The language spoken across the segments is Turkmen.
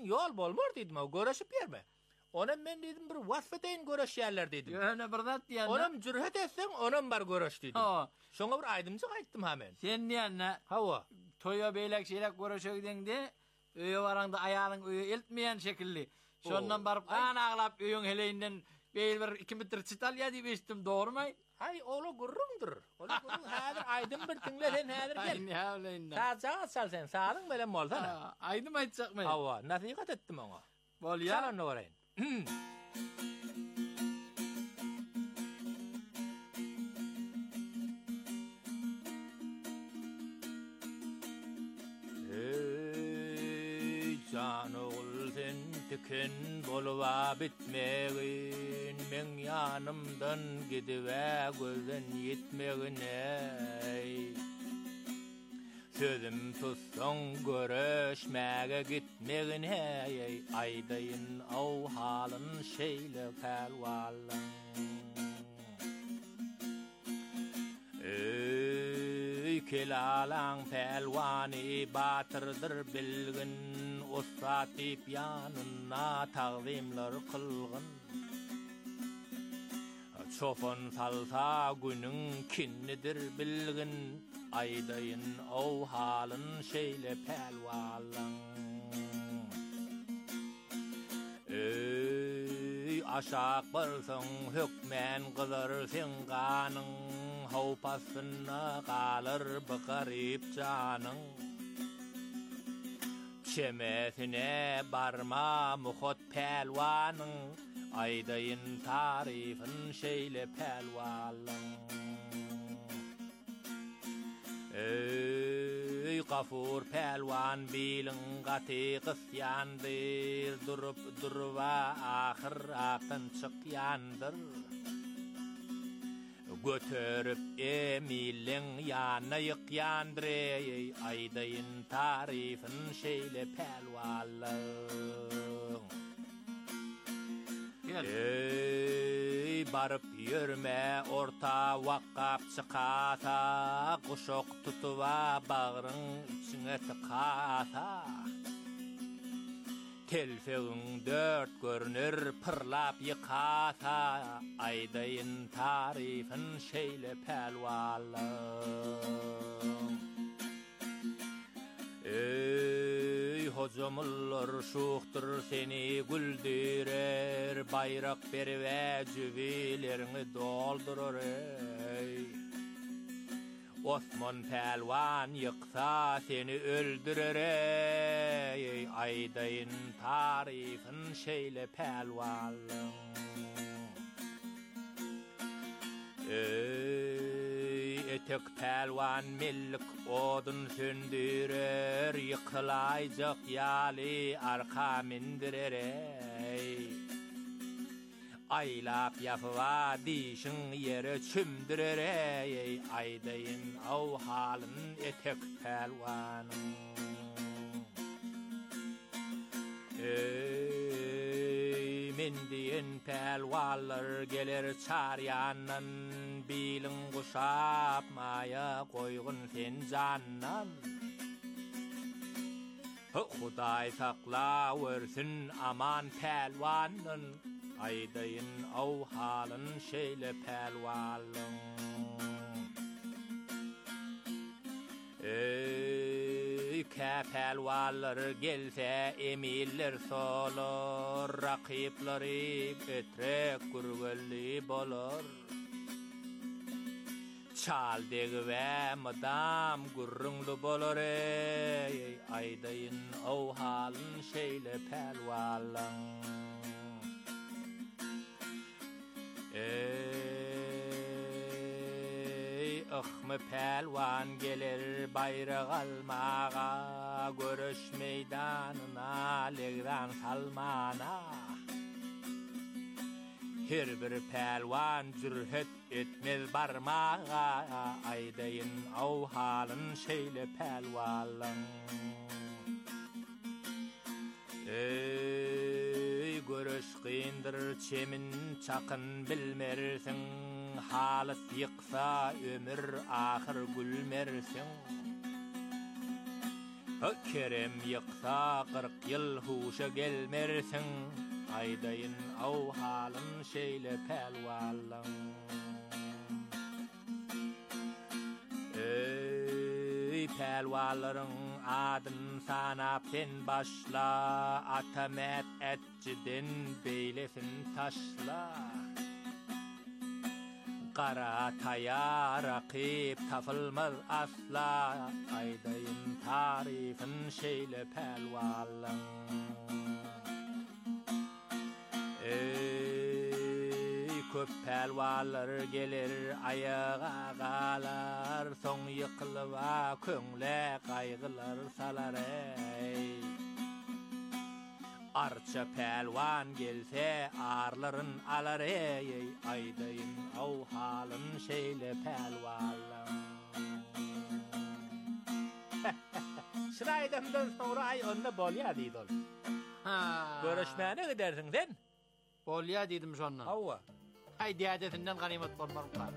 yol bolmar dedim, görüşüp berme. Onam men dedim bir vasfeteyn görüşýärler dedim. Ýöne bir zat diýen. Onam jürhet etseň, onam bar görüş dedim. Şoňa bir aýdymjyk aýtdym ha men. Sen diýenne? Hawa. Toýa beýlek şeýlek görüşegdiňde öýe baranda aýalyň öýe eltmeýän şekilli. Şondan baryp kan aglap öýüň heleýinden beýil bir 2 metr çitalýa diýip eşitdim, dogrumy? Ay, ola gurrundur. Ola gurrun häzir aýdym bir tiňle sen häzir gel. Sağa sal sen, sağlyň bilen bolsa. Aýdym aýtjakmy? Hawa, nasihat etdim oňa. Bolýar. Salam noraýyn. Ey can oğul sen tiken boluwa bitmegin, men yanımdan gidivä gözden yetmegin ey. Sözüm tutsaň görüşmäge gitmegin hey, aýdaýyn aw halyn şeýle pelwalyn. Ey kelalaň pelwany batyrdyr bilgin, ustat diýip ýanyna tagzimler kılgın. Çofan salsa günüň kinnidir bilgin, aýdaýyn aw halyn şeýle pelwalyn. Ey aşak bolsaň hökmen gyzyr sen ganyň, howpasyna galyr bygaryp janyň. Çemesine barma muhot pelwanyň, aýdaýyn taryfyn şeýle pelwalyn. Ey gafur pelwan bilin gaty qysyandyr, durup durwa ahir aqtan çykyandyr. Götürüp emilin ýanyna ýykyandyr, aýdaýyn taryfyn şeýle pelwalyn. Ey barıp yürme orta wakkap çykata, guşok tutuva bagryň içine tykata. Telfegiň dört görünür pırlap ýykata, aýdaýyn taryfyn şeýle pelwalyn. Ey hocamullar şuhtur seni güldürer, bayrak berwe jübilerini doldurar ey. Osman pelwan ýyksa seni öldürer ey, aýdaýyn taryfyn şeýle pelwalyn. Ey etek pelwan millik odun söndürer, yıkılayacak ýaly arka mindirer ey. Aylap ýapywa dişiň ýere çümdirer ey, aýdaýyn aw halyn etek pelwanyň. Ey men diýen pelwallar geler çaryandan, bilin guşap maya koygun sen jannan. Hudaý sakla versin aman pelwanyn, aýdaýyn aw halyn şeýle pelwalyn. Ey pelwallar gelse emiller solar, rakyplary etrek gürgelli bolar. Çaldegi we madam gurrunglu bolar ey, aýdaýyn aw halyn şeýle pelwalyn. Ey ahmy pelwan geler bayrag almaga, görüş meýdanyna legran salmana. Her bir pelwan jürhet etmez barmaga, aýdaýyn aw halyn şeýle pelwalyn. Ey görüş gyndyr çemin çakyn bilmersiň, halat ýyksa ömür ahir gülmersiň. Kerem yıksa 40 yıl huşa gelmersin, aydayın av halın şeyle pelvallan. Ey pelvalların adın sanapten başla, atamet etçiden beylesin taşla. Qara taya raqib tafılmaz asla, aydayın tarifin şeyle pelvallan. Ey köp pelvallar gelir ayağa qalar, son yıkılıva köңle qaygılar salar ey. Arça pelvan gelse arların alar ey, aydayın av halın şeyle pelvallan. Şıraydamdan sonra ay onunla bolya deydi ol. Görüşmeyene gidersin sen? Bolya dedim şondan. Avva. Ay diyadetinden ganimet bolmak var.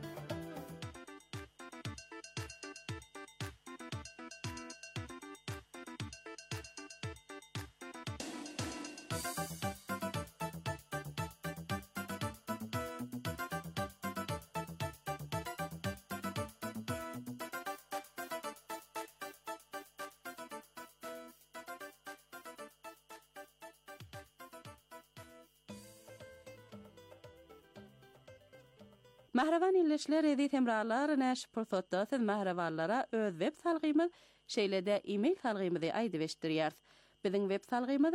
Mahravan illeşler edi temralar näş pursatda siz mahravanlara öz web salgymyz şeýlede e-mail salgymyzy aýdybeşdirýär. Biziň web salgymyz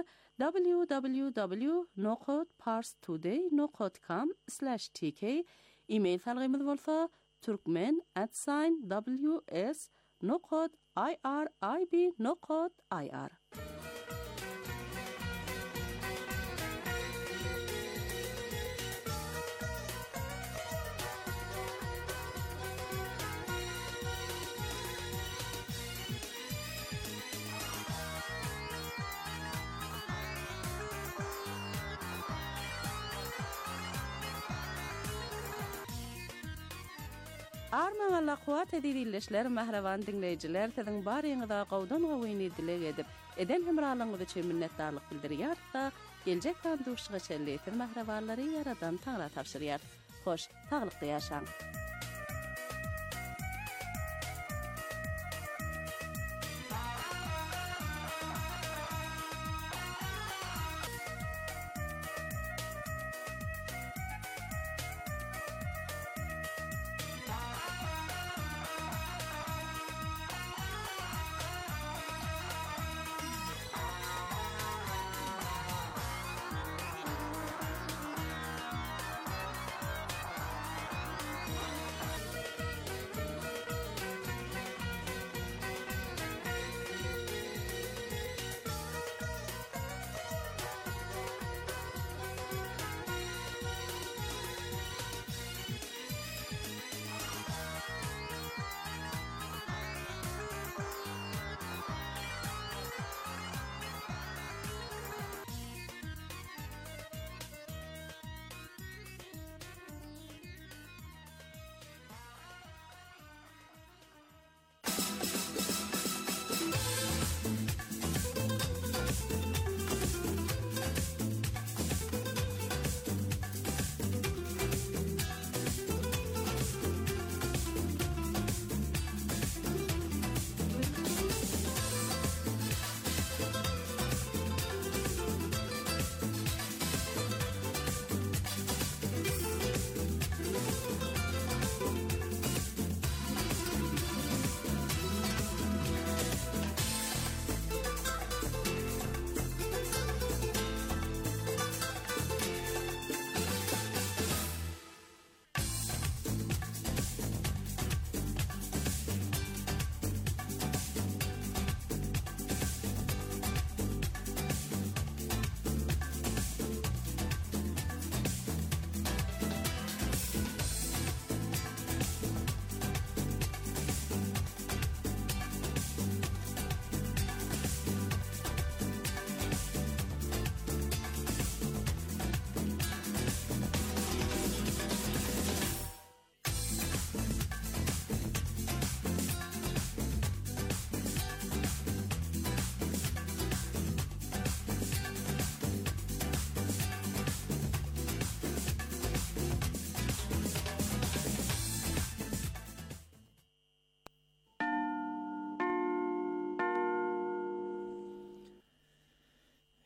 www.nocodeparstoday.com/tk. E-mail salgymyz bolsa turkmen@ws.irib.ir. Arman Allah kuwat edilişler mahravan dinleyijiler siziň baryňyza gowdan gowyny dilek edip eden hemralygyňyzy üçin minnetdarlyk bildirýär da geljek banduşyga şerleýän mahrawanlary yaradan taňra tapşyrýar. Hoş, taglykda ýaşaň.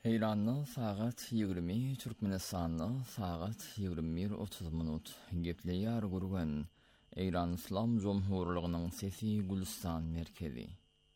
Heyranlı saat 20, Türkmenistanlı saat 21:30. Gepleýär gurgan Eýran Islam Jomhurlygynyň sesi Gülistan merkezi.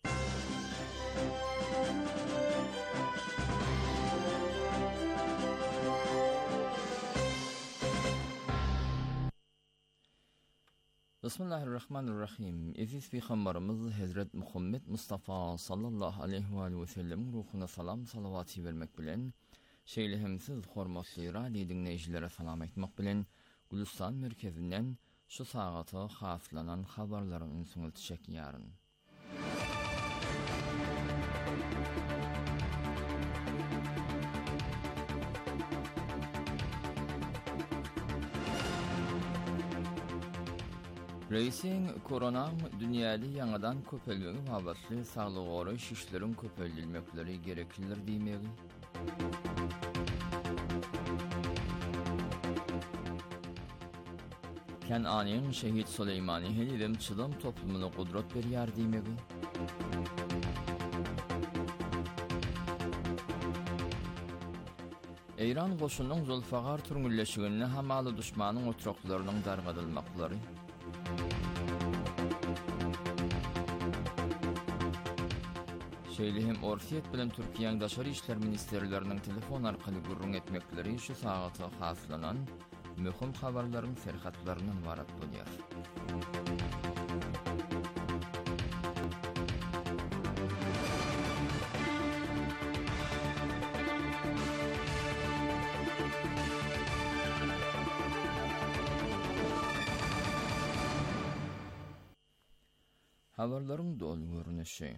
Bismillahirrahmanirrahim. Eziz peygamberimiz Hazret Muhammed Mustafa sallallahu aleyhi ve sellem ruhuna salam salavatı vermek bilen şeýlehimsiz hormatly radio dinleýjilere salam etmek bilen Gülistan merkezinden şu sagata haslanan habarlaryny suňultjak ýaryn. Reisin koronaň dünýäde ýangadan köpelmegi babatly saglyk goraýş işleriň köpeldilmekleri gereklidir diýmegi. Kenanyň Şehit Süleýmany Helilim çydam toplumyna gudrat berýär diýmegi. Eýran goşunyň Zulfagar türňülleşigini hamaly duşmanyň otraklarynyň dargadylmaklary. Şeýlehim Orsiýet bilen Türkiýanyň daşary işler ministerleriniň telefon arkaly gurrun etmekleri şu sagata haslanan möhüm habarlaryň serhatlarynyň barat bolýar. Habarlaryň dol görünüşi.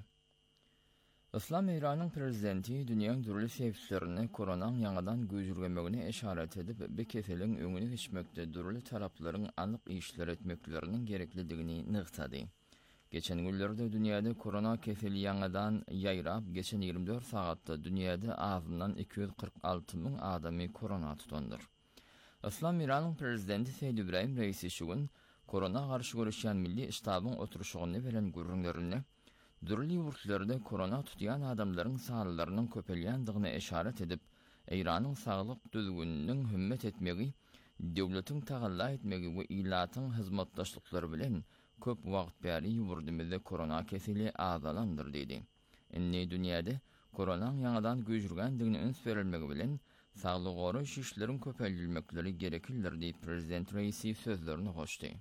Islam Eýranyň prezidenti dünýäň türli sebäplerine koronaň ýangadan göjürgenmegine eşaret edip, bu keseliň öňüne geçmekde türli taraplaryň anyk işler etmekleriniň gereklidigini nygtady. Geçen günlerde dünýäde korona keseli ýangadan ýaýrap, geçen 24 sagatda dünýäde azyndan 246.000 adamy korona tutandyr. Islam Eýranyň prezidenti Seýid İbrahim Reisi şu gün korona garşy görüşýän milli iştabyň oturuşygyny bilen gurrunlaryny dürli ýurtlarda korona tutýan adamlaryň sanylarynyň köpelýändigine eşaret edip, Eýranyň saglyk düzgünlüğüniň hümmet etmegi, döwletiň tagalla etmegi we ilatyň hyzmatdaşlyklary bilen köp wagt bäri ýurdumyzda korona keseli azalandyr diýdi. Indi dünýäde koronaň ýangadan göjürgendigine öns berilmegi bilen saglyk goraýş işleriň köpeldilmekleri gereklidir diýip prezident Reisi sözlerini goşdy.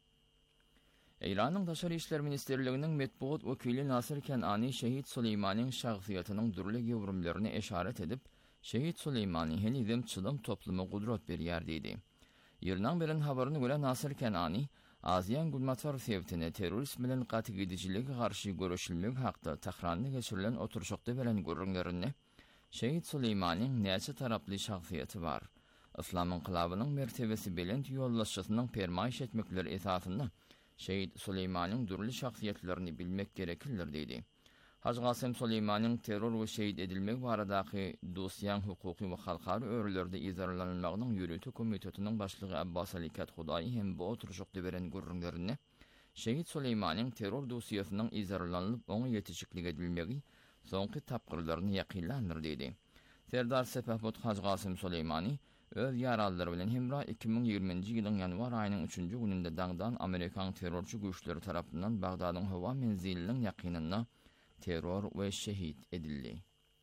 Eýranyň daşary işler ministerliginiň metbuat wekili Nasir Kenany Şehit Süleýmanyň şahsiýatynyň durly gewrimlerini eşaret edip, Şehit Süleýmany helidim çydam toplumy gudrat berýär diýdi. Ýerden beren habaryna görä Nasir Kenany, Aziýan Gulmatar sebäpine terrorism bilen gaty gidijiligi garşy görüşilmek hakda Tahranda geçirilen oturuşykda beren gurrunlaryny Şehit Süleýmanyň näçe taraply şahsiýaty bar. Islam inqilabynyň mertebesi bilen ýollaşysynyň permaýş etmekleri esasynda Şehit Süleýmanyň durly şahsiýetlerini bilmek gereklidir diýdi. Haj Gasym Süleýmanyň terror we şehit edilmek baradaky dosýan hukuky we halkary örlerde izarlanmagynyň ýürütü komitetiniň başlygy Abbas Ali Kathudaý hem bu oturuşykda beren gurrunlaryny Şehit Süleýmanyň terror dosýasynyň izarlanlyp oňa ýetişiklik edilmegi soňky tapgyrlaryny ýakynlandyr diýdi. Serdar Sepahbot Haj Gasym Süleýmany öz ýaralary bilen hemra 2020-nji ýylyň ýanwar aýynyň 3-nji gününde daňdan Amerikan terrorçy güýçleri tarapyndan Bagdadyň hawa menziliniň ýakynyna terror we şehit edildi.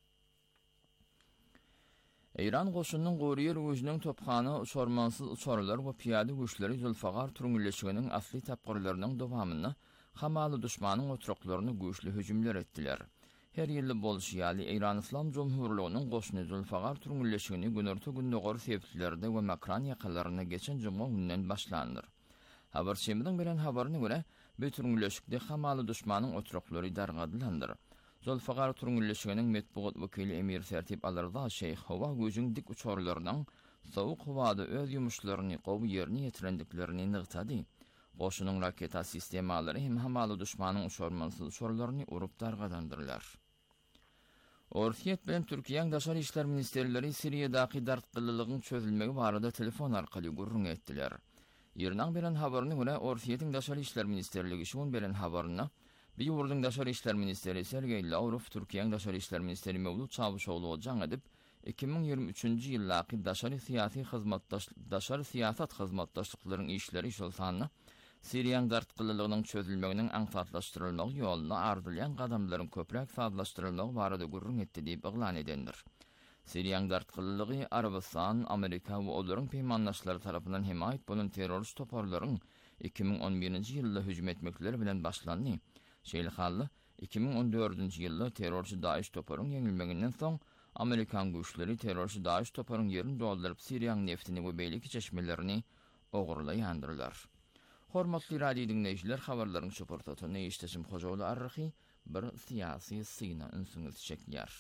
Eýran goşunyň Goriýer güýjüniň topgany uçarmansyz uçarlar we piýada güýçleri Zulfagar türňülleşiginiň asly tapgyrlarynyň dowamyna hamaly duşmanyň otraklaryny güýçli hüjümler etdiler. Her ýylly bolşy ýaly Eýran Islam Jomhurlygynyň goşuny Zulfagar türňülleşigini günörtü gündogor sebäplerde we makran ýakalaryna geçen juma günden başlandyr. Habarçymyň beren habaryna görä, bu türňülleşikde hamaly duşmanyň otraklary dargadylandyr. Zulfagar türňülleşiginiň metbuat wekili Emir Sertip Alarda Şeyh hawa güýjüň dik uçarlarynyň sowuk hawada öz ýumuşlaryny gowy ýerine ýetirendiklerini nygtady. Goşunyň raketa sistemalary hem hamaly duşmanyň uçarmansyz uçarlaryny urup dargadandyrlar. Orsiýet bilen Türkiýanyň daşary işler ministerleri Siriýadaky dartgylylygyň çözülmegi barada telefon arkaly gurrun etdiler. Ýerden beren habaryna görä Orsiýetiň daşary işler ministerligi şuň beren habaryna bir ýurduň daşary işler ministeri Sergey Lavrov Türkiýanyň daşary işler ministeri Mevlut Çavuşoğlu jaň edip 2023-nji ýyllaky daşary siýasat hyzmatdaşlyklarynyň işleri şolsany Siriýan dartgylylygynyň çözülmeginiň aňsatlaşdyrylmagy ýoluna ardylýan gadamlaryň köprek sazlaşdyrylmagy barada gurrun etdi diýip eglan edendir. Siriýan dartgylylygy Arabistan, Amerika we olaryň peýmandaşlary tarapyndan himayet bolan terrorist toparlaryň 2011-nji ýylda hüjüm etmekleri bilen başlandy. Şeýle hally 2014-nji ýylda terrorçy Daesh toparyň ýeňilmeginden soň Amerikan güýçleri terrorçy Daesh toparyň ýerini dolduryp Siriýan neftini we beýlik çeşmelerini ogurlaýandyrlar. Hormatly radio dinleýijiler, habarlaryň şoportatyny eşdeşim Hojaly Arrahy bir syýasy syna ünsüňiz çekýär.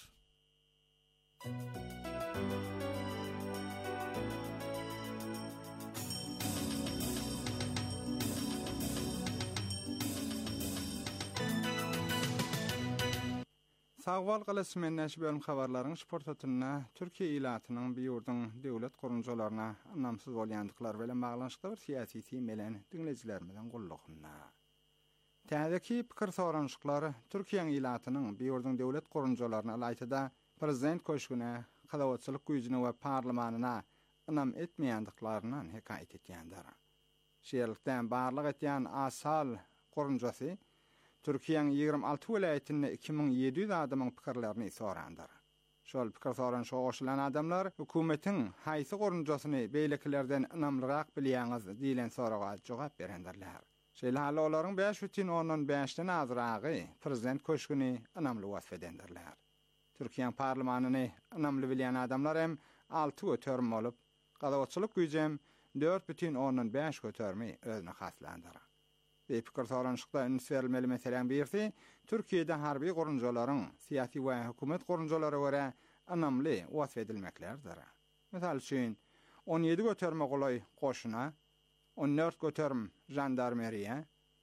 Sagwal galasy näşe bölüm habarlaryň şoportatyna Türkiýe ilatynyň bir ýurdun döwlet gurunjalaryna namsyz bolýandyklar bilen baglanşykda bir syýasy temelen dinleýijilerimiň gullugyna. Täzeki pikir soranşyklary Türkiýe ilatynyň bir ýurdun döwlet gurunjalaryna aýtda prezident köşküne, kadawatçylyk güýjüne we parlamentine ynam etmeýändiklaryny hekaýet etýändir. Şeýlelikden barlyk etýän asal gurunjasy Türkiýeň 26 welaýetinde 2700 adamyň pikirlerini sorandyr. Şol pikir soran şoğuşlan adamlar hökümetiň haýsy gurunjasyny beýleklerden ynamlyrak bilýäňiz diýilen soraga jogap berendirler. Şeýle hally olaryň 5,5-den azragy prezident köşküni ynamly wasf edendirler. Türkiýe parlamentini ynamly bilýän adamlar hem 6 götörüm bolup, gadawatçylyk güýjem 4,5 götörmi özüne haslandyr. Pikir soranşykda üns berilmeli meselen birisi, Türkiýede harby gurunjalaryň syýasy we hökümet gurunjalary görä ynamly wasf edilmeklerdir. Mesal üçin 17 götörme golay goşuna, 14 götörüm jandarmeriýa,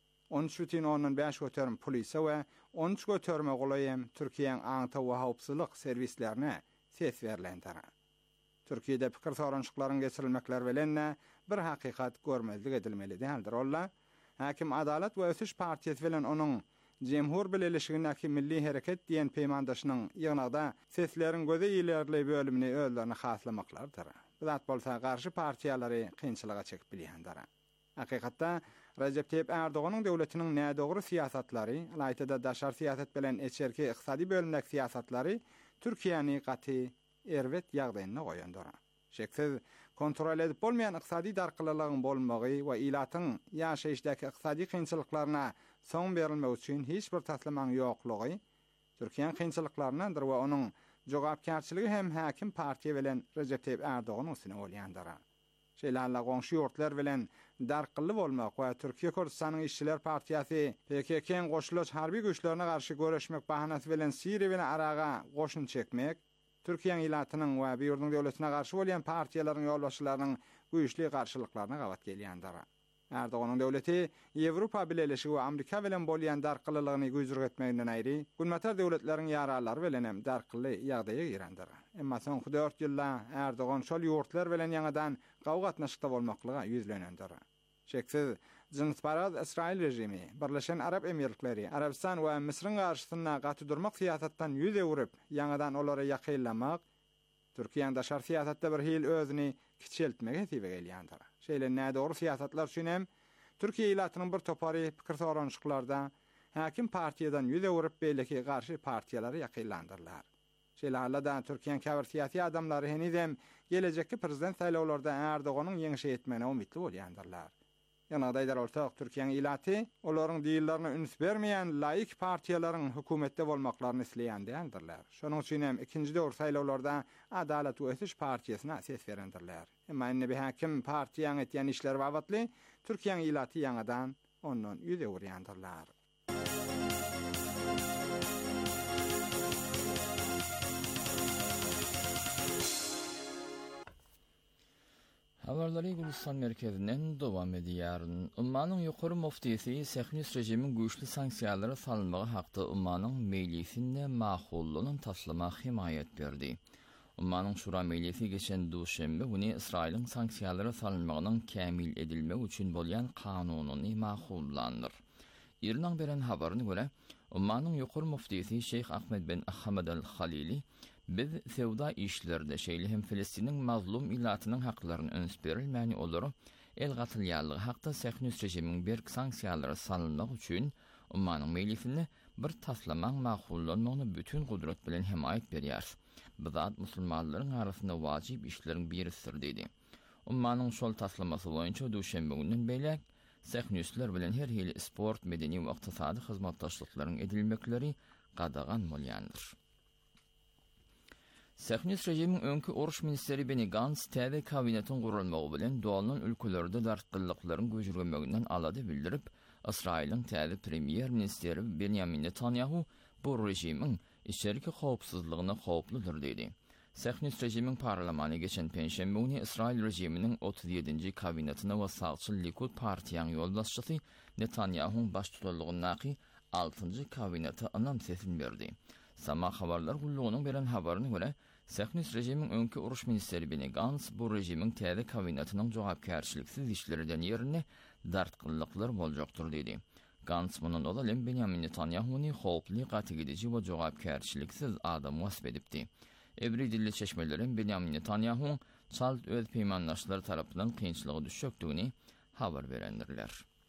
13,5 götörüm polisa we 13 götörme golay hem Türkiýeň aňta we howpsuzlyk serwislerine ses berilendir. Türkiýede pikir soranşyklaryň geçirilmekler bilen bir hakykat görmezlik edilmeli däldir. Olla Hakim Adalet we Ösüş Partiýasy bilen onuň Jemhur Birleşigindäki Milli Hereket diýen peýmandaşynyň ýygnada sesleriň göze ýylarly bölümini özlerine haslamaklardyr. Zat bolsa garşy partiýalary kynçylyga çekip bilýändir. Hakykatda Recep Tayyip Erdoğan'ın döwletiniň nädogry siýasatlary, aýtda daşar siýasat bilen eçerki ykdysady bölümdäki siýasatlary Türkiýany gaty erwet ýagdaýyna goýandyr. Şeksiz kontrol edip bolmayan iqtisadi darqylylygyň bolmagy we ilatyň ýaşaýyşdaky iqtisadi kynçylyklaryna soň berilmek üçin hiç bir taslamaň ýoklugy Türkiýe kynçylyklarynyň we onuň jogapkarçylygy hem hakim partiýa bilen Recep Tayyip Erdoğan üstüne bolýandyr. Şeýle goňşy ýurtlar bilen darqyly bolmak we Türkiýe Kurdistanyň işçiler partiýasy PKK-nyň goşulyş harby güýçlerine garşy göreşmek bahanasy bilen Siriýa bilen Araga goşun çekmek, Türkiýe ilatynyň we bir ýurdun döwletine garşy bolýan partiýalaryň ýolbaşçylarynyň güýçli garşylyklaryna gabat gelýändir. Erdoğan'ın döwleti Ýewropa Birleşigi we Amerika bilen bolýan darqylylygyny güýjürk etmeginden aýry, gülmeter döwletleriň ýaralary bilen hem darqyly ýagdaýa girendir. Emma soňky 4 ýylda Erdoğan şol ýurtlar bilen ýaňadan gawga atnaşykda bolmaklyga ýüzlenendir. Şeksiz Jynysparaz Israil rejimi, Birleşen Arap Emirlikleri, Arabistan we Misryň garşysyna gaty durmak siýasatdan ýüz ewrip, ýaňadan olary ýakynlamak, Türkiýeň daşar siýasatda bir hil özüni kiçeltmege hesebe gelýändir. Şeýle nädogry siýasatlar üçin hem Türkiýe ilatynyň bir topary pikir soranşyklarda hakim partiýadan ýüz ewrip beýleki garşy partiýalary ýakynlandyrlar. Şeýle halda Türkiýeň käbir siýasy adamlary henizem gelecekki prezident saýlawlarında Erdoğanyň ýeňişe etmegine umytly bolýandyrlar. Ýanagdaýlar ortak Türkiýeň ilaty olaryň diýillerini üns bermeýän laýyk partiýalaryň hökümetde bolmaklaryny isleýändirler. Şonuň üçin hem ikinji döwür saýlawlarda Adalet we Ösüş partiýasyna ses berendirler. Emma indi bir hakim partiýaň etýän işler babatly Türkiýeň ilaty ýaňadan ondan ýüz ewrýändirler. Habarlary Gülistan merkezinden dowam edýär. Ummanyň ýokary muftiýeti Sähnis rejimiň güýçli sanksiýalary salynmagy hakda ummanyň mejlisinde mahullanyň taslama himayet berdi. Ummanyň şura mejlisi geçen duşembe güni Israýlyň sanksiýalary salynmagynyň kämil edilmegi üçin bolýan kanunyny mahullandyr. Ýeriniň beren habaryna görä, ummanyň ýokary muftiýeti Şeyh Ahmed bin Ahmed el-Halili Biz sevda işlerde şeýle hem Filistiniň mazlum ilatynyň haklaryny öňsperilmäni olary el gatylýanlygy hakda Sähnüs rejimiň berk sanksiýalary salynmak üçin ummanyň meýlifini bir taslamaň magullanmagyny bütün gudrat bilen himayet berýär. Bizat musulmanlaryň arasynda wajib işleriň birisidir dedi. Ummanyň şol taslamasy boýunça duşanbe günden beýlek Sähnüsler bilen her hili sport, medeni we ykdysady hyzmatdaşlyklaryň edilmekleri gadagan bolýandyr. Sähnüs rejimiň öňkü oruş ministeri Benny Gantz täze kabinetiň gurulmagy bilen dolanan ülkelerde dartgylyklaryň göjürgenmeginden alady bildirip, Israýlyň täze premier ministeri Benjamin Netanyahu bu rejimiň içeriki howpsuzlygyna howpludyr dedi. Sähnüs rejimiň parlamentine geçen penşenbe güni Israýl rejiminiň 37-nji kabinetine we sağçyl Likud partiýanyň ýoldaşçysy Netanyahuň baş tutanlygyny 6-njy kabinete anons berdi. Sama habarlar gullugynyň beren habaryna görä, Sähnüs rejimiň öňkü uruş ministeri Benny Gantz bu rejimiň täze kabinetiniň jogapkärçiliksiz işlerinden ýerine dartgylyklar boljakdyr dedi. Gantz munyň oğlu Benjamin Netanyahuny howply, gatygidici we jogapkärçiliksiz adam wasp edipdi. Ebri dilli çeşmelerin Benjamin Netanyahu çalt öz peýmandaşlary tarapyndan kynçylygy düşükdigini habar berendirler.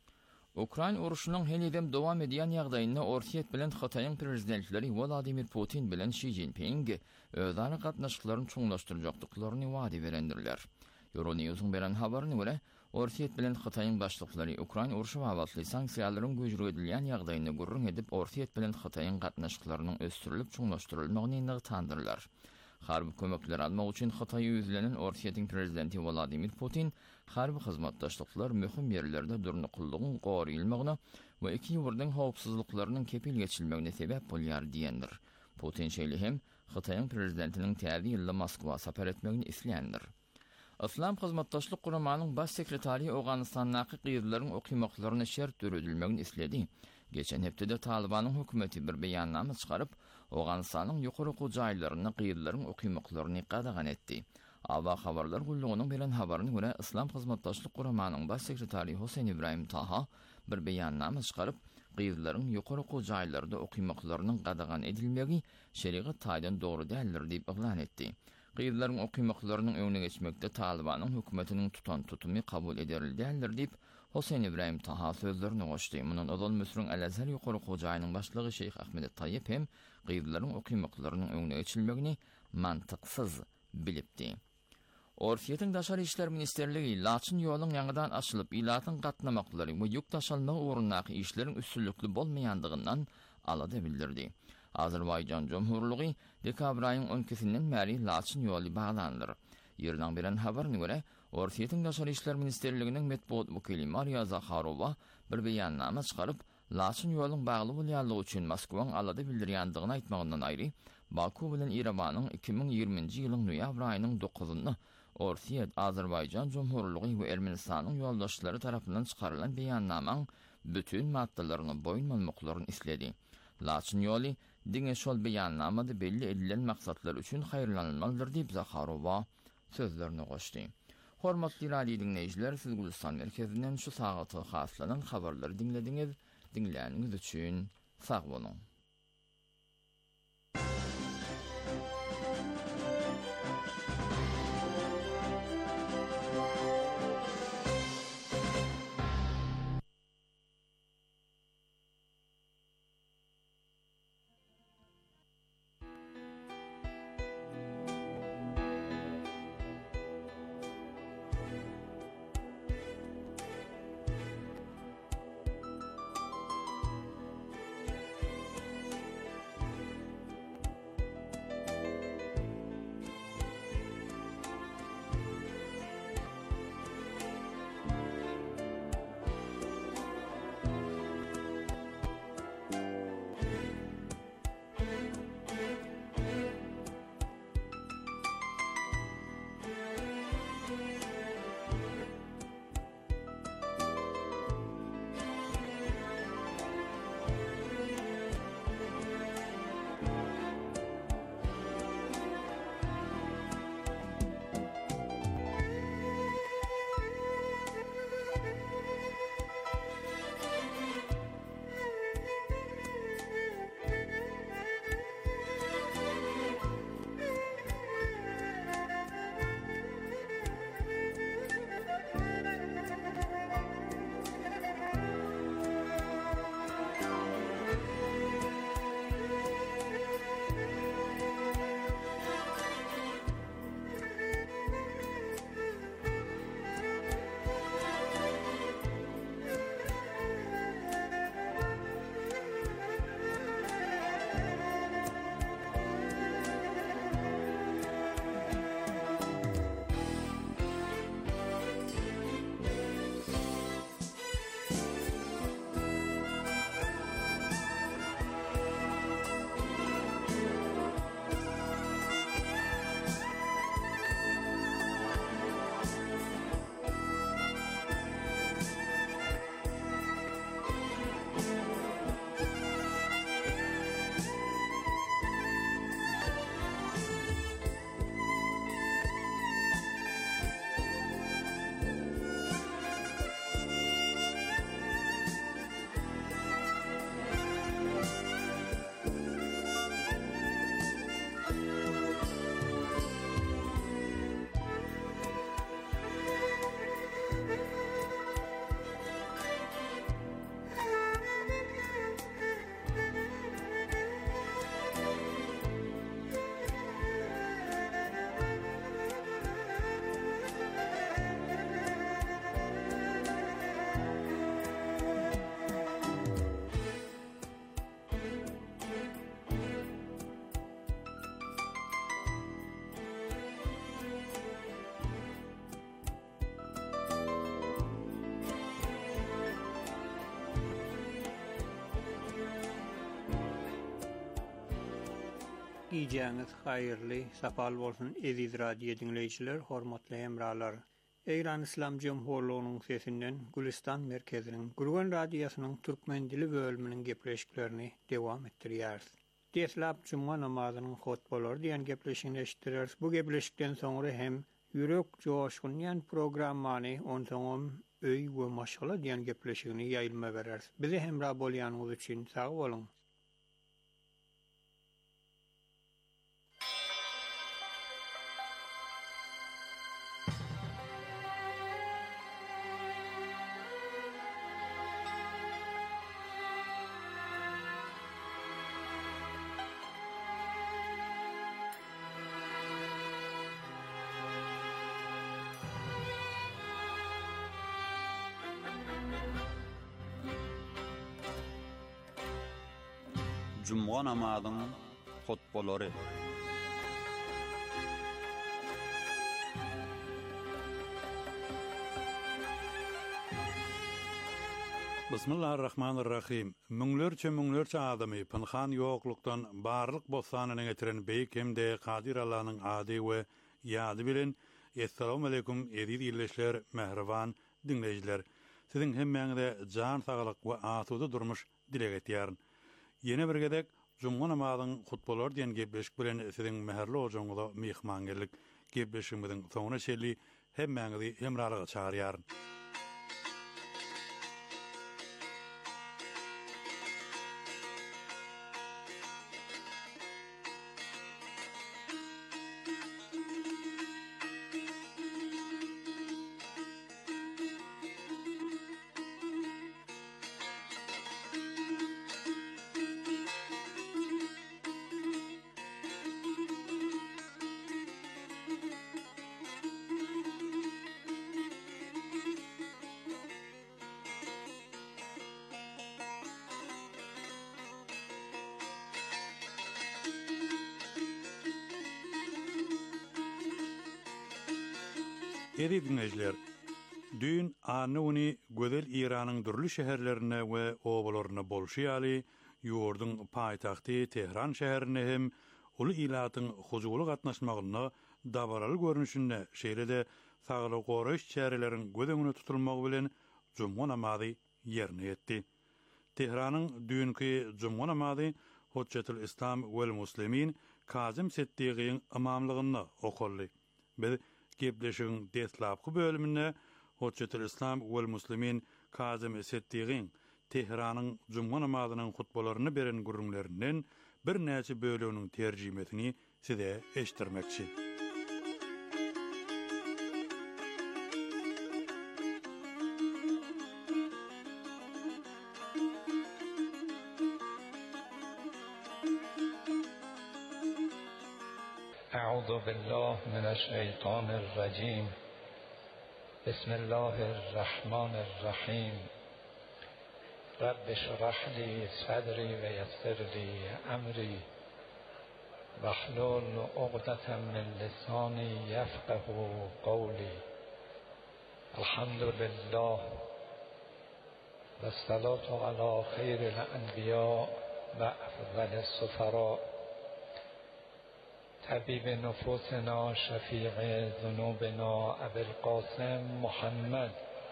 Ukraina uruşunyň helidem dowam edýän ýagdaýynda Orsiýet bilen Hataýyň prezidentleri Vladimir Putin bilen Xi Jinping özara gatnaşyklaryny çoňlaşdyrjakdyklaryny wady berendirler. Euronewsyň beren habaryna görä, Orsiýet bilen Hataýyň başlyklary Ukraina uruşy bagatly sanksiýalaryň göjüredilýän ýagdaýyny gurrun edip Orsiýet bilen Hataýyň gatnaşyklarynyň ösdürilip çoňlaşdyrylmagyny ynygtandyrlar. Harby kömekler almak üçin Hataýa ýüzlenen Orsiýetin prezidenti Vladimir Putin harby hyzmatdaşlyklar möhüm ýerlerde durnuqullygyň goýulmagyna we iki ýurtdyň howpsuzlyklarynyň kepil geçilmegine sebäp bolýar diýendir. Putin şeýle hem Hataýyň prezidentiniň täze ýylda Moskwa sapar etmegini isleýändir. Islam hyzmatdaşlyk guramanyň baş sekretary Awganistanyň gyýylaryň okumaklaryna şert döredilmegini isledi. Geçen hepdede Talibanyň hökümeti bir beýannama çykaryp, Awganistanyň ýokary jaýlaryny gyýylaryň okumaklaryny gadagan etdi. Ava habarlar gullugynyň beren habaryna görä, Islam hyzmatdaşlyk guramanyň baş sekretary Hosein İbrahim Taha bir beýannama çykaryp, gyýylaryň ýokary jaýlarynda okumaklarynyň gadagan edilmegi şeriat taýdan dogry däldir diýip eglan etdi. Gyýylaryň okumaklarynyň öňüne geçmekde Talibanyň hökümetiniň tutan tutumy kabul ederilýändir diýip Hosein İbrahim Taha sözlerini goşdy. Munyň Odol Müsrün Al-Azhar ýokary hojaýynyň başlygy Şeyh Ahmed Tayyip hem gyýylaryň okumaklarynyň öňüne geçilmegini mantyqsyz bilipdi. Orsiýetiň Daşary işler ministerligi Laçyn ýolunyň ýangydan açylyp ilatyň gatnamaklary we ýük taşalma ugrundaky işleriň üstünlükli bolmaýandygyndan alady bildirdi. Azerbaýjan Jomhurlugy dekabr aýynyň 12-sinden bäri Laçyn ýoly baglandyr. Ýerden beren habaryna görä, Orsiýetiň Daşary işler ministerliginiň metbuat wekili Maria Zakharova bir beýannama çykaryp, Laçyn ýolunyň bagly bolýanlygy üçin Moskwaň alady bildirýändigini aýtmagyndan aýry, Baku bilen Erebanyň 2020-nji ýylyň noýabr aýynyň 9-nda Orsiýet, Azerbaýjan Jomhurlugy we Ermenistanyň ýoldaşlary tarapyndan çykarylan beýannamaň bütün maddalaryny boýunmaklaryny isledi. Laçyn ýoly diňe şol beýannamada belli edilen maksatlar üçin haýırlanylmalydyr diýip Zakharova sözlerini goşdy. Hormatly radio dinleýijiler, siz Gulistan merkezinden şu sagaty haslanan habarlary dinläniňiz üçin sag bolun. Iyicäňiz haýyrly, sapal bolsun eziz radio dinleýijiler, hormatly hemralar. Eýran İslam Jemhurluğunyň sesinden Gülistan merkeziniň Gurgan radiosynyň türkmen dili bölüminiň gepleşiklerini dewam etdirýäris. Deslap cuma namazynyň hutbalar diýen gepleşigini eşitdirýäris. Bu gepleşikden soňra hem ýürek joşgunýan programmany onsoňam öý we maşgala diýen gepleşigini ýaýylma bereriz. Bizi hemra bolýanyňyz üçin sag bolun. Cuma namazynyň hutbalary. Bismillahirrahmanirrahim. Müňlerçe adamy pynhan ýoklukdan barlyk bosanyny getiren beýik hemde Qadir Allah'nyň ady we ýady bilen Assalamu aleykum eziz ýerleşler, mehriban dinleýijiler. Siziň hemmeňizde jan saglyk we asuda durmuş dilek etýärin. Yeni bir gedek Cuma namazynyň hutbalar diýen gepleşik bilen siziň meherli hojaňyza mehmangerlik gepleşigimiziň soňuna şerli hemmeňizi hemralyga çağırýaryn. Eri dinleyijiler, dün anyny gözel İranyň dürli şäherlerine we obalaryna bolşýaly, ýurdun paýtagty Tehran şäherine hem uly ilatyň huzurly gatnaşmagyna dabaraly görnüşinde şeýlede sagly goraş çäreleriň gödeňine tutulmagy bilen Cuma namazy ýerine ýetdi. Tehranyň dünkü Cuma namazy Hujjatul İslam wel Muslimin Kazım Seddigiň imamlygyny okuldy. Biz gepleşigiň deslapky bölümine Hujjatul İslam wel Muslimin Kazım Seddigiň Tehranyň Cuma namazynyň hutbalaryny beren gurrunlarinden bir näçe bölüminiň terjimetini size eşitdirmekçi. أعوذ بالله من الشيطان الرجيم بسم الله الرحمن الرحيم رب اشرح لي صدري ويسر لي أمري واحلل عقدة من لساني يفقه قولي الحمد لله والصلاة على خير الأنبياء وأفضل السفراء طبيب نفوسنا شفيع ذنوبنا أبي القاسم محمد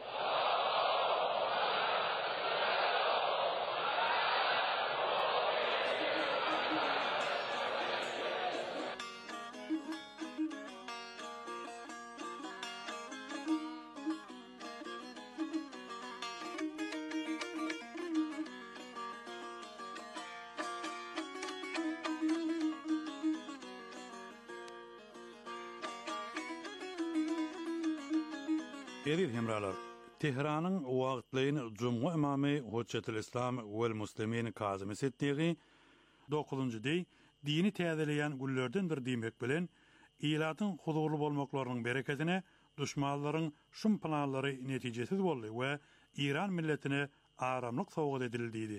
Eziz hemralar, Tehranyň wagtlaryny Cuma imamy Hujjatul İslam wel Muslimin Kazım Seddigiň 9-njy dini täzeleýän güllerdendir diýmek bilen ilatyň huzurly bolmaklarynyň bereketine düşmanlaryň şum planlary netijesiz boldy we İran milletine aramlyk sowgat edildi.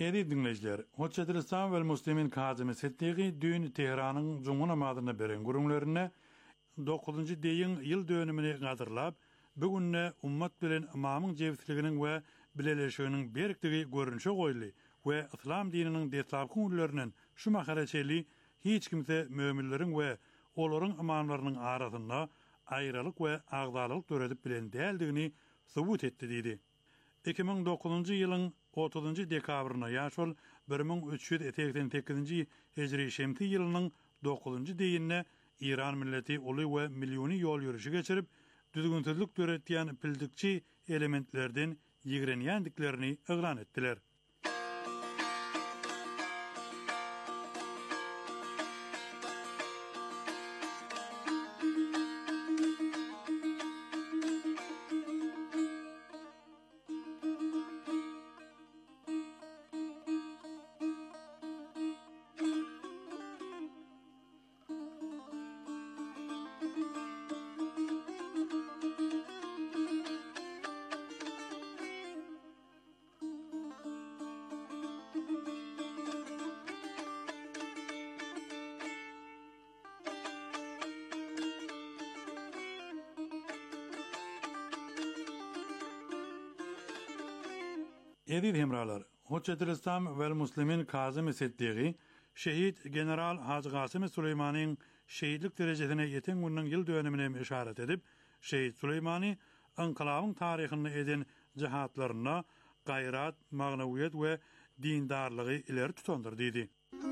Edi dinleyiciler, Hoççatilistan ve Müslümin Kazım Settiği dün Tehran'ın Cumhur namazına beren gurumlarına 9. deyin yıl dönümünü qadırlap, bugünne ummat bilen imamın jewsliginin ve bileleşiginin berkdigi görünüşe goýly we İslam dininiň detlapky ünläriniň şu mahareçeli hiç kimse möminlerin we olaryň imamlarynyň arasynda aýralyk we agdalyk töredip bilen däldigini subut etdi diýdi. 2009 ýylyň 30 dekabryna ýaşol 1388 hijri şemti ýylynyň 9 deýinne İran milleti uly we milyony ýol ýürüşi geçirip düzgünsizlik töretýän pildikçi elementlerden ýigrenýändiklerini yglan etdiler. Edid hemralar, Hoççatilistan ve Müslümin Kazım Settiği, şehit General Hacı Qasım Süleymaniň şehitlik derejesine yeten günüň ýyl dönümine işaret edip, şehit Süleymani inqilabyň taryhyny eden jihatlaryna gaýrat, magnawiýet we dindarlygy ileri tutandyr diýdi.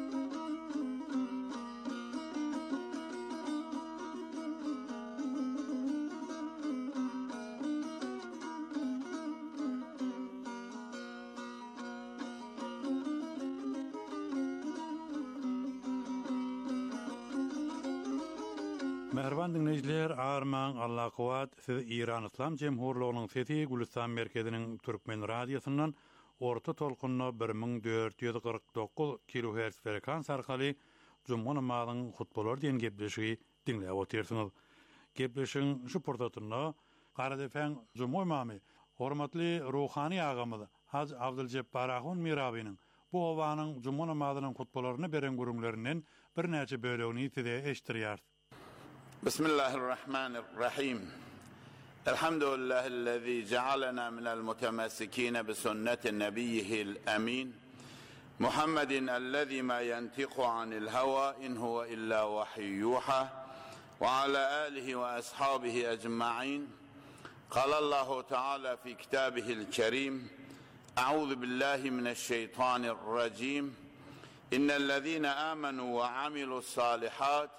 Merhaba dinleyiciler, Arman Allah Kuvat, siz İran İslam Cemhurluğu'nun Fethi Gülistan Merkezi'nin Türkmen Radyosu'ndan orta tolkunlu 1449 kHz frekans arkalı Cumhur namazının hutbalar diyen gepleşiği dinleyip otuyorsunuz. Gepleşiğin şu portatında Karadefen Cumhur imamı, hormatly ruhani ağamız Hacı Abdülcebbar Ahun Mirabi'nin bu ovanın Cumhur namazının hutbalarını beren gurumlarının bir neçe bölüğünü size eştiriyar. بسم الله الرحمن الرحيم الحمد لله الذي جعلنا من المتمسكين بسنة نبيه الأمين محمد الذي ما ينطق عن الهوى إن هو إلا وحي يوحى وعلى آله وأصحابه أجمعين قال الله تعالى في كتابه الكريم أعوذ بالله من الشيطان الرجيم إن الذين آمنوا وعملوا الصالحات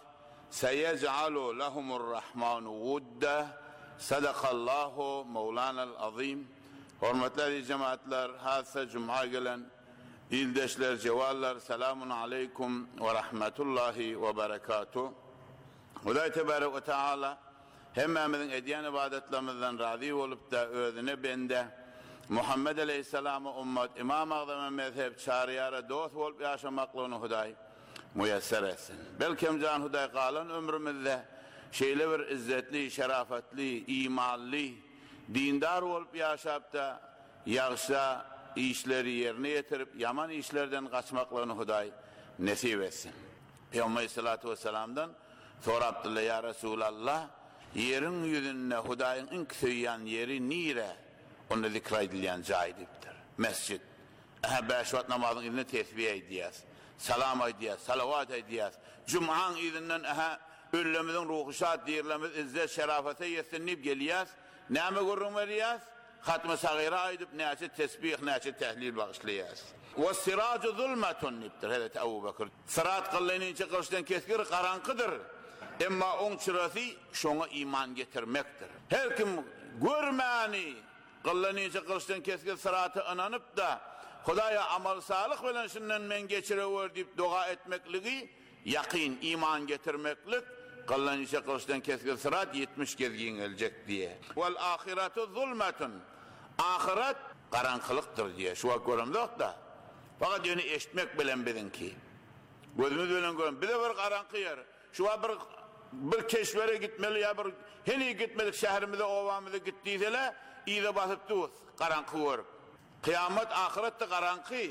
سيجعل لهم الرحمن ودا صدق الله مولانا العظيم. Hormatly cemaatler, hasa cuma gelen ildeşler, cevallar, selamun aleyküm ve rahmetullahi ve berekatuh. Huday tebarek ve teala hemmemizin ediyen ibadetlerimizden razı olup da özüne bende Muhammed Aleyhisselam'a ummet İmam Azam'a mezhep çağrıyara dost olup yaşamaklığını huday müyesser etsin. Belki can huday kalan ömrümüzde şeyle bir izzetli, şerafetli, imanlı, dindar olup yaşayıp da yağışa işleri yerine getirip yaman işlerden kaçmaklığını huday nesip etsin. Peygamber Aleyhisselatü Vesselam'dan soraptılar ya Resulallah, yerin yüzünde hudayın en kısıyan yeri nire? Onu zikredilen caidiptir. Mescid. Beş vakit namazın izine tesbih ediyaz. Salam ediyaz, salavat ediyaz. Cum'an izinden ölümümüzün ruhuşat dirlemiz izzet şerafete yesinip geliyaz. Nâme gurrun veriyaz? Hatm-ı sagira edip nâçe tesbih, nâçe tehlil bağışlayaz. Ve siracı zulmetun niptir. Hazreti Ebu Bekir. Sırat kıllığının içi kılıçtan keskir karankıdır. Ama on çırası şuna iman getirmektir. Her kim görmeni kıllığının içi kılıçtan keskir sıratı inanıp da Hudaya amal sağlık bilen şundan men geçiriyor deyip dua etmekliği yakin, iman getirmeklik kıllığının içi kılıçtan keskir sırat 70 kez yenilecek diye. Vel ahiretu zulmetun. Ahiret karankılıktır diye. Şu an görümdük da. Fakat yönü eşitmek bilen bilin ki. Gözümüz bilen görüm. Bir de bir karankı yer. Şu an bir keşvere gitmeli ya bir heni gitmedik şehrimize, ovamıza gittiyseler iyi de basıp dur. Karankı görüp. Kıyamet ahirette karankı.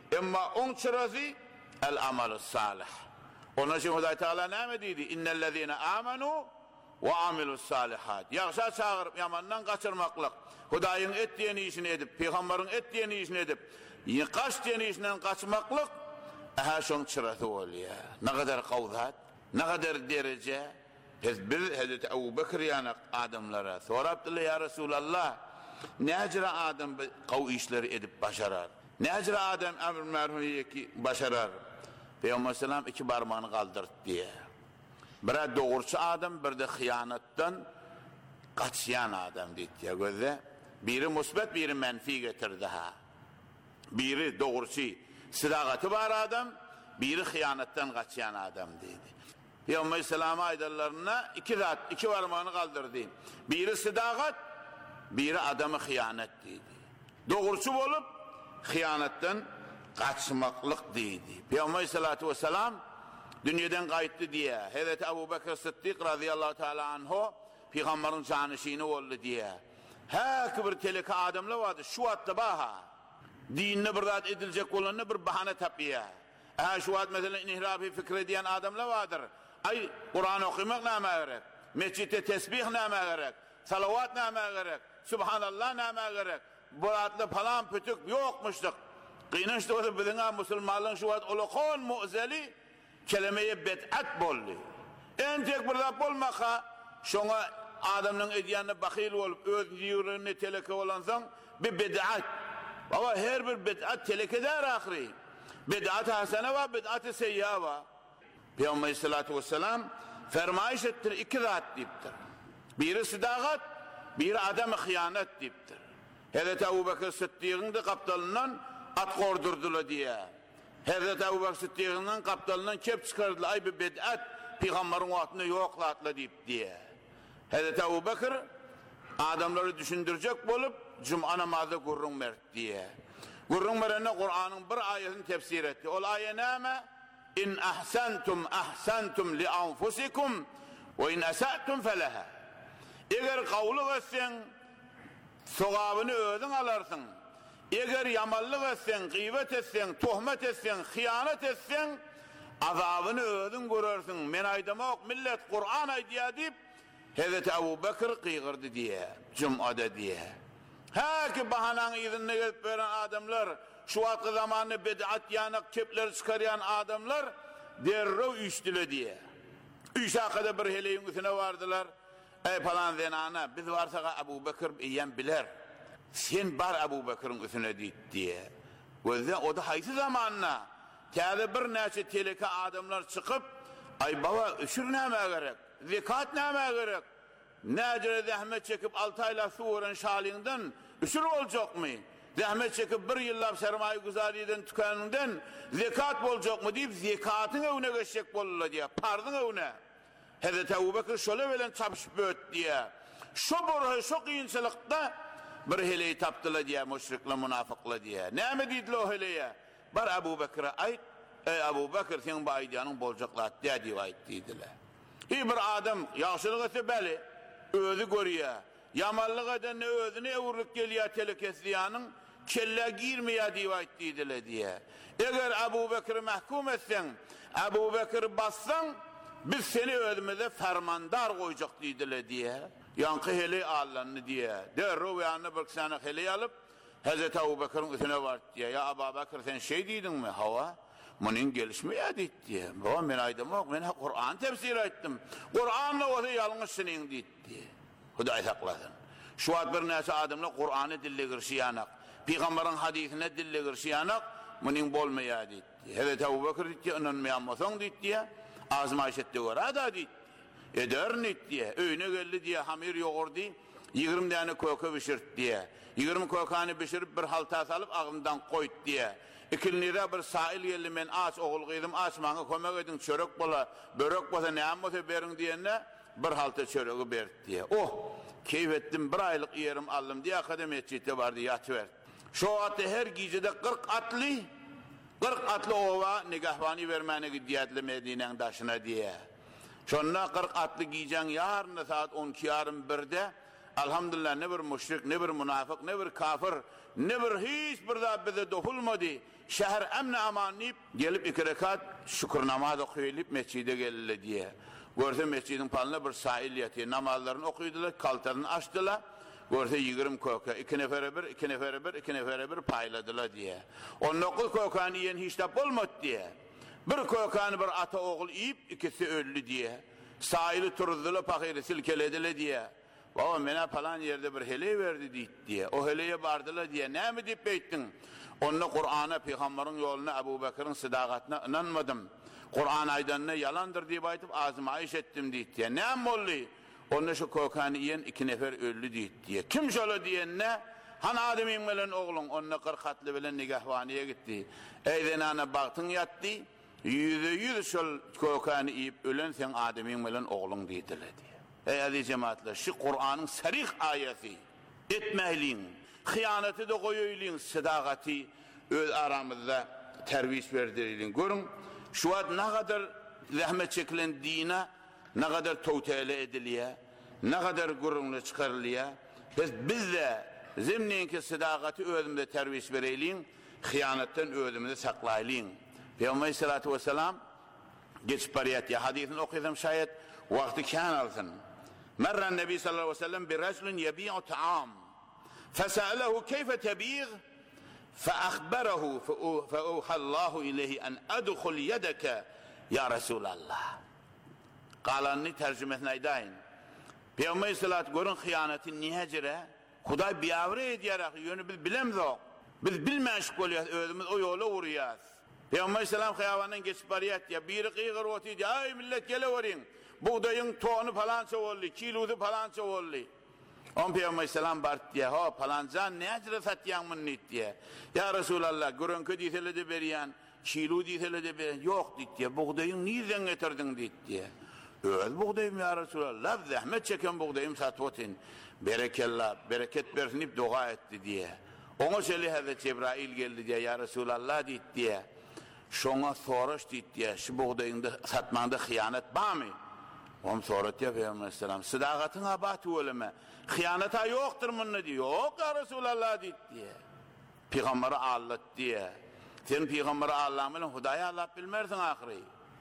Emma on çırası el amalus salih. Onun için Huday Teala ne dedi? İnnellezine amenu ve amilus salihat. Yaxşa çağırıp yamandan kaçırmaklık. Hudayın etdiyeni işini edip, Peygamberin etdiyeni işini edip, kaç diyeni işinden kaçmaklık, şon çırası oluyor. Ne kadar kavzat, ne kadar derece. Biz Hazreti Ebu Bekir yanak adamlara soraptılar ya Resulallah, ne acıra adam kav işleri edip başarar? Ne acıra adam emr merhumiyeki başarar? Peygamber selam iki parmağını kaldırdı diye. Bir doğrusu adam, bir de hıyanattan kaçıyan adam dedi ya gözde. Biri musbet, biri menfi getirdi ha. Biri doğrusu sıdakatı var adam, biri hıyanattan kaçıyan adam dedi. Peygamber selamı aydarlarına iki parmağını kaldırdı. Biri sıdakat, biri adamı hıyanet dedi. Doğrusu olup hıyanattan kaçmaklık dedi. Peygamber aleyhissalatu vesselam dünyadan kayıttı diye. Hazreti Ebu Bekir Sıddık radıyallahu teala anhu Peygamberin canişini oldu diye. Her bir teleka adamla vardı. Şu atta baha. Dinine birdat edilecek olanına bir bahane tapıya. Şu at mesela inhirafi fikri diyen adamla vardır. Ay Kur'an okumak ne gerek? Mescitte tesbih ne gerek? Salavat ne gerek? Subhanallah ne gerek? Bu adlı falan pütük yokmuştuk. Kıyınçtı o da bizden Müslümanlığın şu ad olukon mu'zeli kelimeye bed'at bolli. En tek birdat bolmaka şuna adamın ediyanına bakil olup öz yüreğine teleke olansan bir bed'at. Ama her bir bed'at telekeder ahri. Bed'at-ı hasene var, bed'at-ı seyyâ var. Peygamber aleyhissalatu vesselam fermayış ettir, iki zat deyiptir. Biri sıdakat, biri adam-ı hıyanet deyiptir. Hazreti Ebu Bekir Sıddık'ın da kaptalından at kordurdular diye. Hazreti Ebu Bekir Sıddık'ın kaptalından kep çıkardılar. Ay bir bed'at, Peygamberin vaktinde yoklatla deyip diye. Hazreti Ebu Bekir adamları düşündürecek olup Cuma namazı gurrun mert diye. Gurrun mertine Kur'an'ın bir ayetini tefsir etti. O ayet neyme? İn ahsantum li anfusikum ve in esa'tum feleha. Eğer kavlu etsen sogabını ödün alarsın. Eğer yamallık etsen, gıybet etsen, tuhmet etsen, hıyanet etsen azabını ödün görürsün. Men aydamak millet Kur'an aydiya deyip Hazreti Ebu Bekir kıygırdı diye, Cum'ada diye. Ki bahananın izinine gelip veren adamlar, şu vakti zamanı bed'at yanak kepleri çıkarayan adamlar derrev üstüle diye. Üç hakada bir heleyin üstüne vardılar. Ey falan zenana, biz varsa Ebu Bekir iyen biler. Sen bar Ebu Bekir'in üstüne diye. O da haysi zamanına kâde bir neçe teleke adamlar çıkıp ay baba üşür neme gerek, zekat neme gerek, necere zahmet çekip 6 ayla su vuran şalinden üşür olacak mı? Zahmet çekip bir yıllap sermaye güzariden tükenenden zekat olacak mı deyip zekatın evine geçecek bolurlar diye, pardın evine. Hazreti Ebu Bekir şöyle velen çapışıp öt diye. Şu burayı, şu kıyınçılıkta bir heleyi taptılar diye, müşrikle, münafıkla diye. Ne mi dediler o heleye? Bar Ebu Bekir'e ait, ey Ebu Bekir senin bu aydiyanın bolcaklar diye ait dediler. Bir adam yaşlılık etse beli, özü görüyor. Yamallık eden ne özü ne evurluk geliyor telekesliyanın, kelle girmeye diye ait dediler diye. Eğer Ebu Bekir'i mahkum etsen, Ebu Bekir'i bassan, biz seni özümüze fermandar koyacak dediler diye. Yankı heleyi ağırlandı diye. Derru ve yanına bir sene heleyi alıp Hazreti Ebu Bekir'in üstüne var diye. Ya Ebu Bekir sen şey dedin mi? Hava bunun gelişmeye dedi diye. Baba ben aydım yok. Ben Kur'an tefsir ettim. Kur'an'la o da yanlış senin dedi diye. Huday saklasın. Şu ad bir neyse adımla Kur'an'ı dille girşiyanak. Peygamber'in hadisine dille girşiyanak. Bunun bolmaya dedi diye. Hazreti Ebu Bekir dedi diye. Önünmeyanmasan dedi diye. Azmaş etti orada dedi. Eder net diye. Öğüne geldi diye hamir yoğurdu. 20 tane koku pişirt diye. 20 kokanı pişirip bir halta salıp ağımdan koyt diye. İkilnire bir sahil geldi men aç oğul kıydım açmanı kömek edin çörek bola börek bola ne ammosa verin diyene bir halta çöreği berdi diye. Oh keyif ettim bir aylık yerim aldım diye akademiyetçiyete vardı yatıver. Şu atı her gecede 40 atlı ova nikahvani vermene gidiyatle Medine'nin taşına diye. Şonna 40 atlı giyeceksin yarın saat 12 yarın 1'de. Elhamdülillah ne bir müşrik, ne bir münafık, ne bir kafir, ne bir hiçbir daha bize dokunmadı. şehir emni amanlayıp gelip 2 rekat şükür namazı okuyup mescide gelirler diye. Görse mescidin palına bir sahil yatıyor. Namazlarını okuydular, kaltarını açtılar. Görse 20 koka, 2 nefere bir payladılar diye. O nokul kokanı yiyen hiç de olmadı diye. Bir kokanı bir ata oğul yiyip ikisi öldü diye. Sahili turdular, pakiri silkelediler diye. Baba mena falan yerde bir hele verdi diye. O heleye bardılar diye. Ne mi deyip beyttin? Onunla Kur'an'a, Peygamberin yoluna, Ebu Bekir'in sıdakatına inanmadım. Kur'an aydanına yalandır diye baytıp ağzıma iş ettim diye. Ne mi oldu? Onunla şu kokanı yiyen 2 nefer öldü diye. Kim şöyle diyen ne? Han Adem'in melen oğlun onunla 40 katlı bilen nigahvaniye gitti. Eyden ana baktın yattı. %100 şol kokanı yiyip ölen sen Adem'in melen oğlun dediler diye. Ey aziz cemaatler, şu Kur'an'ın sarih ayeti etmeyliğin, hıyaneti de koyuyliğin, sadakati öz aramızda tervis verdiriliğin. Görün, şu an ne kadar zahmet çekilen dine, ne kadar tevtele ediliye, ne kadar gururlu çıkarılıyor. Biz de zemninki sadakati özümüzde tervis veriliğin, hıyanetten özümüzde saklayılığın. Peygamber Aleyhisselatü Vesselam geç pariyat ya hadisini okuyalım şayet vakti kan alsın. Merra Nebi sallallahu aleyhi ve sellem bir raclun yebi'u ta'am. Fesa'alehu keyfe tebiğ فأخبره فأوحى الله إليه أن أدخل يدك يا رسول الله. Kalanını tercümesine edeyim. Peygamber Aleyhisselatü görün hıyanetin nihecire Kuday biyavre ediyerek yönü biz bilemzok. Biz bilmeşik oluyoruz, özümüz o yola vuruyoruz. Peygamber Aleyhisselam hıyavandan geçip bariyat ya, biri kıyıgır otu diye, ay millet gele verin, buğdayın toğunu falanca oldu, kiluzu falanca oldu. On Peygamber Aleyhisselam bart diye, ha falanca ne acıra satyan mı nit diye. Ya Resulallah, görünkü diysele de beriyan, kilu diysele de beriyan, yok dit diye, buğdayın nizden getirdin dit diye. Öz buğdayım ya Resulallah, zahmet çeken buğdayım satvotin, berekellah, bereket versin hep dua etti diye. Ona söyle Hazreti Cebrail geldi diye, ya Resulallah dit diye. Şona soruş dit diye, şu buğdayında satmanda hıyanet var mı? Onu sorat ya Peygamber Aleyhisselam, sıdakatın abatı ölüme, hıyaneta yoktur mu ne diyor? Yok ya Resulallah dit diye. Peygamberi ağlat diye. Sen Peygamberi ağlamayla Hudaya Allah bilmerdin ahiri.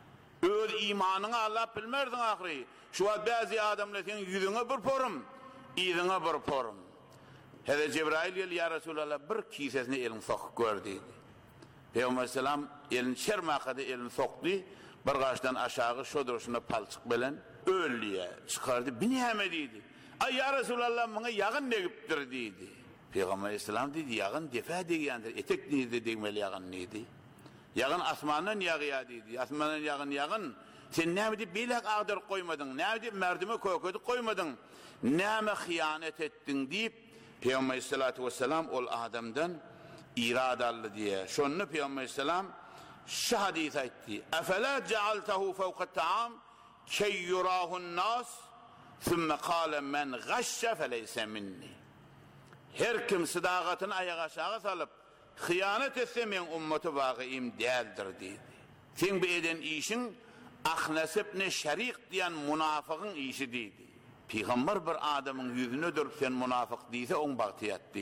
Öz imanını Allah bilmerdin ahiri. Şu an bazı adamlar senin yüzüne bir porum, iyidine bir porum. Hazreti Cebrail geldi ya Resulallah, bir kisesine elini sokuk gördü. Peygamber Aleyhisselam elini çermakada elini soktu. Bir karşıdan aşağı şu duruşunda palçık bilen öldüye çıkardı. Bini heme dedi. Ay ya Resulallah bana yağın ne giptir dedi. Peygamber Aleyhisselam dedi yağın defa degiyandır. Etek neydi degmeli yağın neydi? Yağın asmandan yağıya dedi. Asmandan yağın. Sen ne mi bilek ağdır koymadın? Ne mi merdime koymadın? Ne mi hıyanet ettin deyip Peygamber Aleyhisselatü Vesselam ol adamdan iradalı diye. Şunu Peygamber Aleyhisselam şu hadis etti. Efela cealtehu fevka ta'am key yurahun nas thumme kâle men gashşe feleyse minni. Her kim sıdakatını ayağa aşağı salıp hıyanet etse men ümmeti vâgıyım değildir dedi. Sen bir eden işin Ahnes ibn Şerik diyen münafıkın işi dedi. Peygamber bir adamın yüzünü durup sen münafık değilse on baktı.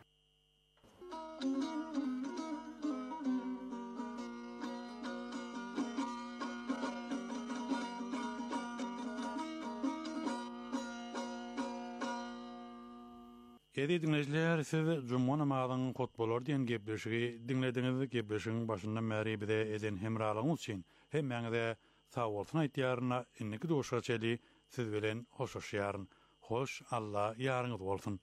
Edi dinleyiciler, siz Cumhur namazının kutbolor diyen gepleşigi dinlediğiniz gepleşigin başında meri bize eden hemralığınız için hemmenize sağ olsun aytiyarına inniki doğuşa çeli siz bilen hoş yarın. Hoş Allah yarınız olsun.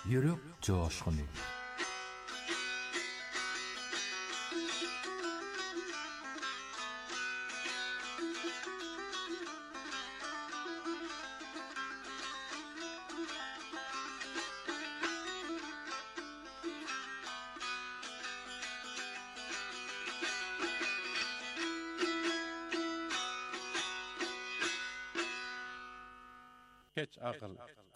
Yürek coşkunu. Keç akıl.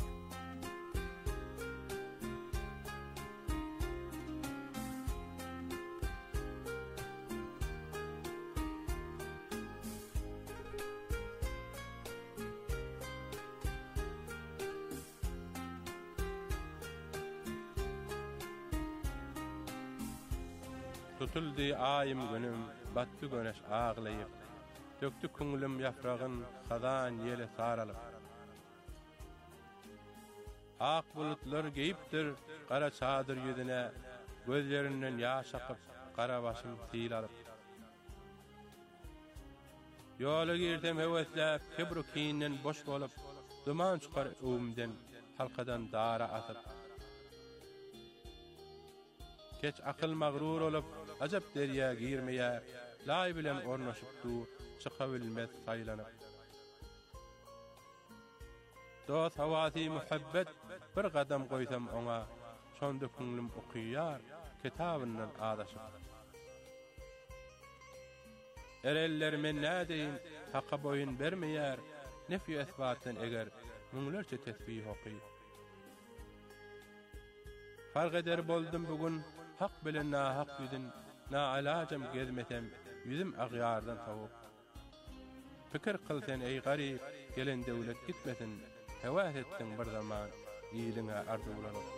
Tutuldy ayym günüm, batdy güneş ağlayıp, döktü köngülüm yaprağın hazan yeli saralyp. Ak bulutlar geyipdir qara çadır yüzüne, gözlerinden yaş akıp qara başım sil alıp. Yola girdim hevesläp, kibru kiyinden boş bolup, duman çıkar öwümden, halkadan dara atıp. Keç akıl magrur olup, ajap derya girmeye, lay bilen ornaşıpdu, çıkabilmez saylanıp. Dost havati muhabbet bir qadam qoysam ona, şonda könglim okuyar, kitabından adaşıp. Ereller men nädeyin, haqqa boyun bermeýär, nefy esbatdan eger, müňlerçe tesbih okuyup. Fark eder boldum bugün, haq bilen nahaq yüzün, na alajam gezmetem, yüzüm agyardan soğuk. Fikir qılsan ey garip, gelen döwlet gitmesin, hewas ettin bir zaman, iyiliňe arzulanıp.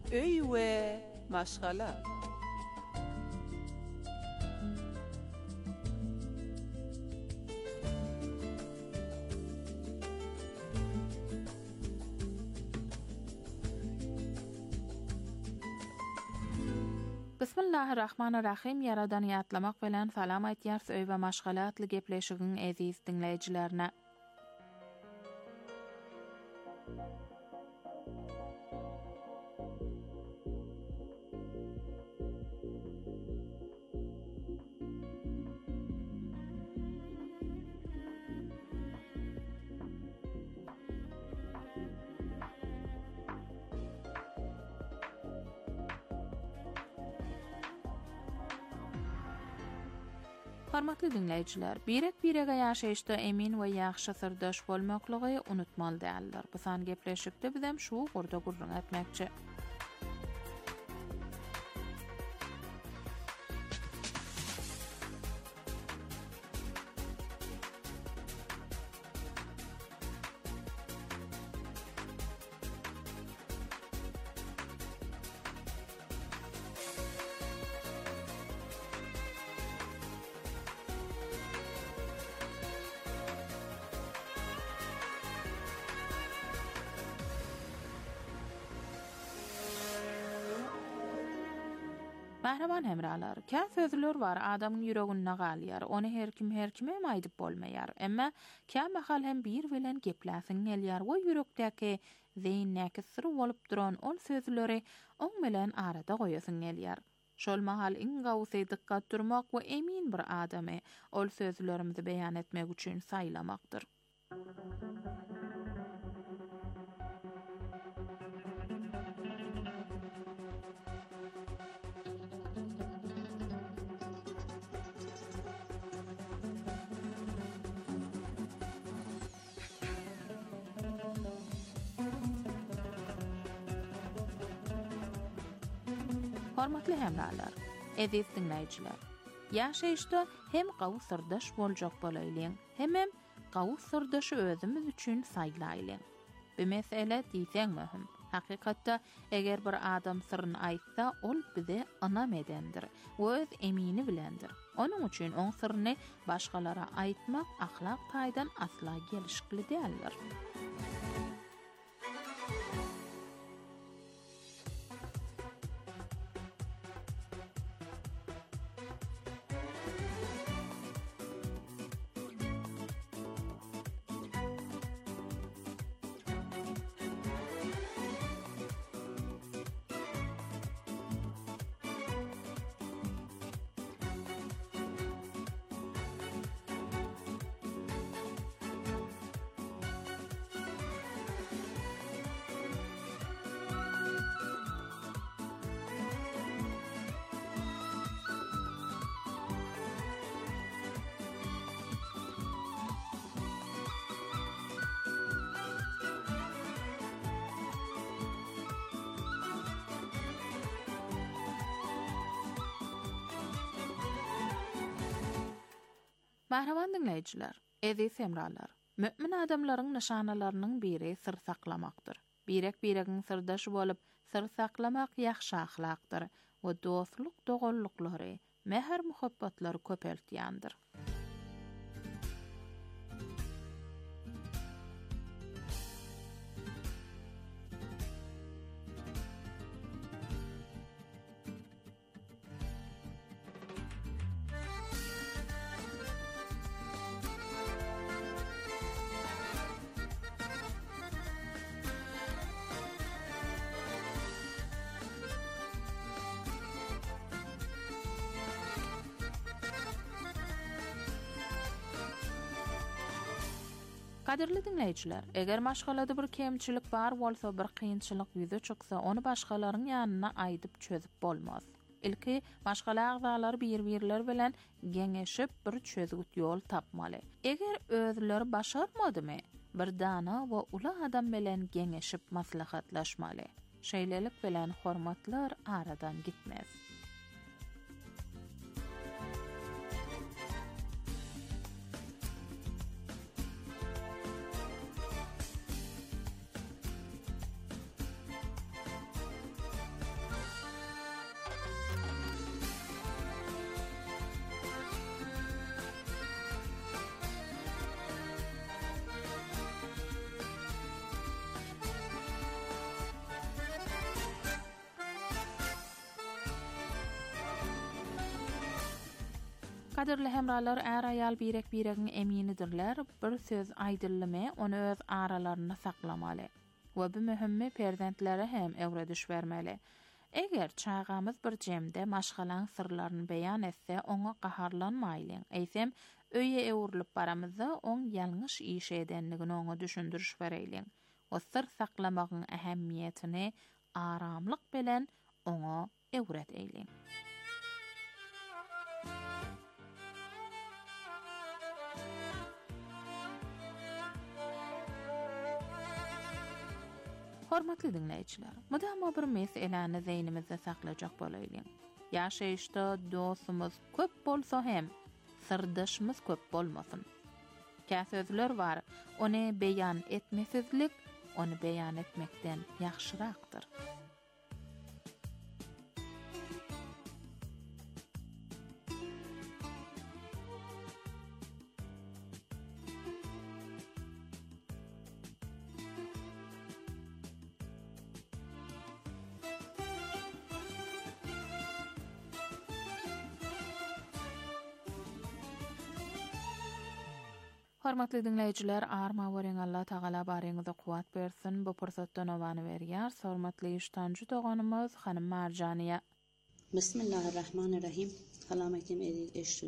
öý we maşgala. Bismillahirrahmanirrahim. Yaradan ýatlamak bilen salam aýtýar öý we maşgalatly gepleşigiň aziz dinleýijilerine. Hormatly dinleýijiler, birege ýaşaýyşda emin we ýaxşy sirdaş bolmaklygy unutmaly däldir. Bu san gepleşikde bizem şu gurda gurrun etmekçi. Mahraman hemralar, kä sözler bar adamyň ýüregine galýar, ony her kime aýdyp bolmaýar. Emma kä mahal hem bir bilen gepläsiň gelýär we ýürekdäki zeýnäki sir bolup duran ol sözleri oň bilen arada goýasyň gelýär. Şol mahal iň gawsy dikkat durmak we emin bir adamy ol sözlerimizi beýan etmek üçin saýlamakdyr. Hormatly hemralar, aziz dinleýijiler. Ýaşaýyşda hem gawy sirdaş boljak bolaýlyň, hem gawy sirdaşy özümiz üçin saýlaýlyň. Bu mesele diýsem möhüm. Hakykatda eger bir adam sirrini aýtsa, ol bize anam edendir, öz emini bilendir. Onuň üçin oň sirrini başgalara aýtmak ahlak taýdan asla gelişikli däldir. Mahraman dinleýijiler, aziz hemralar, mömin adamlaryň nişanalarynyň biri sir saklamakdyr. Biregiň sirdaşy bolup sir saklamak ýaxşy ahlakdyr we dostluk dogalllyklary, mehr muhabbatlary köpeltýändir. Kadirli dinleýijiler, eger maşgalada bir kemçilik bar bolsa, bir kynçylyk ýüze çyksa, onu başgalaryň ýanyna aýdyp çözüp bolmaz. Ilki maşgala agzalary bir-birler bilen geňeşip bir çözgüt ýol tapmaly. Eger özleri başarmadymy, bir dana we ula adam bilen geňeşip maslahatlaşmaly. Şeýlelik bilen hormatlar aradan gitmez. Kaderli hemralar är ayal biregin eminidirler, bir söz aydyllymy onu öz aralaryna saklamaly. We bu mühimmi perzentlere hem ewre düşbermeli. Eger çağamız bir jemde maşgalan sırlaryny beýan etse, oňa gaharlanmaýlyň. Eýsem, öýe ewrilyp baramyzda oň ýalňyş iş edenligini oňa düşündiriş berýäliň. O sır saklamagyň ähemmiýetini aramlyk bilen oňa ewredeýliň. Hormatly dinleýijiler, mudama bir meseleni zeýnimizde saklajak bolaýlyň. Ýaşaýyşda dostumyz köp bolsa hem sırdaşymyz köp bolmasyn. Käsözler bar, ony beýan etmesizlik ony beýan etmekden ýaxşyrakdyr. Hormatly dinleýijiler, arma wering Allah Taala baryňyza kuwat bersin. Bu pursatdan owany berýär. Hormatly iştanjy doganymyz Hanym Marjaniýa. Bismillahirrahmanirrahim. Salametim edil eşli